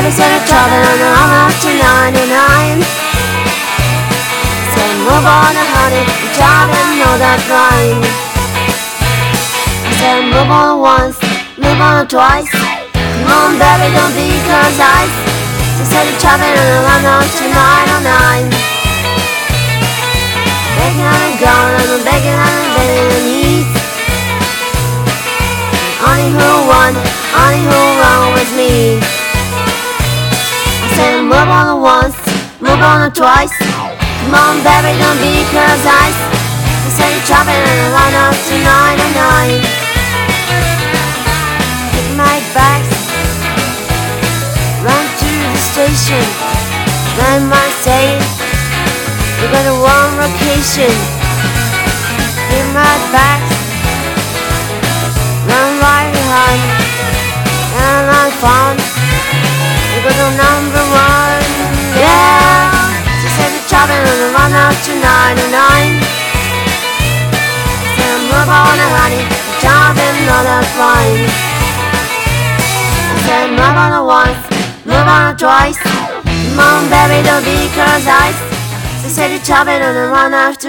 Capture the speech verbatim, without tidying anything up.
Baby said you're traveling on the run after ninety-nine. Said move on and honey, good job and know that line. I said move on once, move on twice. Come on baby, don't be cause ice. She said you're traveling on the run after ninety-nine. Begging on the ground, I'm begging on the bending the knees. Only who won, only who wrong was me. I said move on once, move on twice. Come on baby, don't be cause ice. She said you're traveling on the run up to ninety-nine. Pick my bags, run to the station. Then might say you got a warm vacation. Pick my bags, run right behind. And I found you got the number one. Yeah. She said you're traveling on the run up to ninety-nine. I said move on honey, jump in another fine. I said move on once, move on twice. Come on baby, don't be cause ice. She said you're traveling on the run after